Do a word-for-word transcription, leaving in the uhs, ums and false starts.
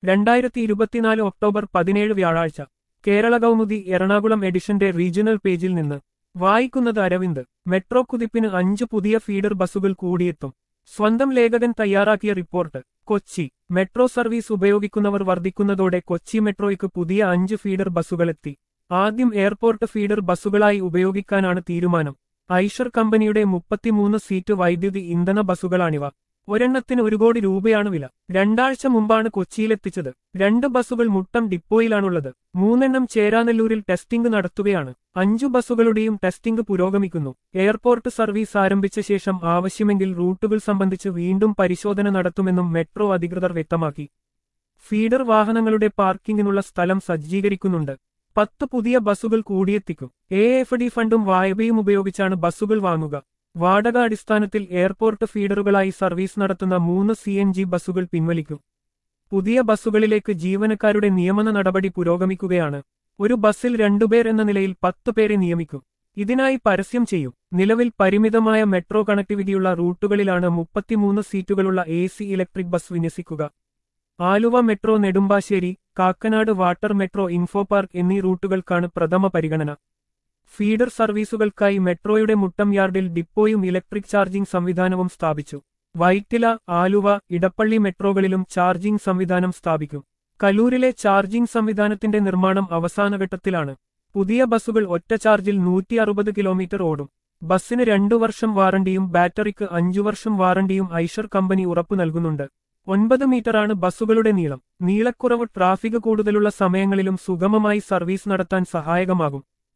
രണ്ടായിരത്തി ഇരുപത്തിനാല് ഒക്ടോബർ പതിനേഴ് വ്യാഴാഴ്ച കേരള കൗമുദി എറണാകുളം എഡിഷന്റെ റീജിയണൽ പേജിൽ നിന്ന് വായിക്കുന്നത് അരവിന്ദ്. മെട്രോ കുതിപ്പിന് അഞ്ച് പുതിയ ഫീഡർ ബസുകൾ കൂടിയെത്തും. സ്വന്തം ലേഖകൻ തയ്യാറാക്കിയ റിപ്പോർട്ട്. കൊച്ചി. മെട്രോ സർവീസ് ഉപയോഗിക്കുന്നവർ വർദ്ധിക്കുന്നതോടെ കൊച്ചി മെട്രോയ്ക്ക് പുതിയ അഞ്ച് ഫീഡർ ബസുകളെത്തി. ആദ്യം എയർപോർട്ട് ഫീഡർ ബസുകളായി ഉപയോഗിക്കാനാണ് തീരുമാനം. ഐഷർ കമ്പനിയുടെ മുപ്പത്തിമൂന്ന് സീറ്റ് വൈദ്യുതി ഇന്ധന ബസുകളാണിവ. ഒരെണ്ണത്തിന് ഒരു കോടി രൂപയാണ് വില. രണ്ടാഴ്ച മുമ്പാണ് കൊച്ചിയിലെത്തിച്ചത്. രണ്ട് ബസുകൾ മുട്ടം ഡിപ്പോയിലാണുള്ളത്. മൂന്നെണ്ണം ചേരാനെല്ലൂരിൽ ടെസ്റ്റിംഗ് നടത്തുകയാണ്. അഞ്ചു ബസുകളുടെയും ടെസ്റ്റിംഗ് പുരോഗമിക്കുന്നു. എയർപോർട്ട് സർവീസ് ആരംഭിച്ച ശേഷം ആവശ്യമെങ്കിൽ റൂട്ടുകൾ സംബന്ധിച്ച് വീണ്ടും പരിശോധന നടത്തുമെന്നും മെട്രോ അധികൃതർ വ്യക്തമാക്കി. ഫീഡർ വാഹനങ്ങളുടെ പാർക്കിങ്ങിനുള്ള സ്ഥലം സജ്ജീകരിക്കുന്നുണ്ട്. പത്ത് പുതിയ ബസുകൾ കൂടിയെത്തിക്കും. എ എഫ് ഡി ഫണ്ടും വായ്പയും ഉപയോഗിച്ചാണ് ബസുകൾ വാങ്ങുക. വാടക അടിസ്ഥാനത്തിൽ എയർപോർട്ട് ഫീഡറുകളായി സർവീസ് നടത്തുന്ന മൂന്ന് സി എൻ ജി ബസുകൾ പിൻവലിക്കും. പുതിയ ബസുകളിലേക്ക് ജീവനക്കാരുടെ നിയമന നടപടി പുരോഗമിക്കുകയാണ്. ഒരു ബസ്സിൽ രണ്ടുപേർ എന്ന നിലയിൽ പത്ത് പേരെ നിയമിക്കും. ഇതിനായി പരസ്യം ചെയ്യും. നിലവിൽ പരിമിതമായ മെട്രോ കണക്ടിവിറ്റിയുള്ള റൂട്ടുകളിലാണ് മുപ്പത്തിമൂന്ന് സീറ്റുകളുള്ള എ സി ഇലക്ട്രിക് ബസ് വിന്യസിക്കുക. Aluva metro, Nedumbassery, Kakkanad water metro, info park എന്നീ റൂട്ടുകൾക്കാണ് പ്രഥമ പരിഗണന. ഫീഡർ സർവീസുകൾക്കായി മെട്രോയുടെ മുട്ടം യാർഡിൽ ഡിപ്പോയും ഇലക്ട്രിക് ചാർജിംഗ് സംവിധാനവും സ്ഥാപിച്ചു. വൈറ്റില, ആലുവ, ഇടപ്പള്ളി മെട്രോകളിലും ചാർജിംഗ് സംവിധാനം സ്ഥാപിക്കും. കലൂരിലെ ചാർജിംഗ് സംവിധാനത്തിന്റെ നിർമ്മാണം അവസാനഘട്ടത്തിലാണ്. പുതിയ ബസുകൾ ഒറ്റ ചാർജിൽ നൂറ്റി അറുപത് കിലോമീറ്റർ ഓടും. ബസ്സിന് രണ്ടു വർഷം വാറണ്ടിയും ബാറ്ററിക്ക് അഞ്ചു വർഷം വാറണ്ടിയും ഐഷർ കമ്പനി ഉറപ്പു നൽകുന്നുണ്ട്. ഒൻപത് മീറ്ററാണ് ബസുകളുടെ നീളം. നീളക്കുറവ് ട്രാഫിക് കൂടുതലുള്ള സമയങ്ങളിലും സുഗമമായി സർവീസ് നടത്താൻ സഹായകമാകും.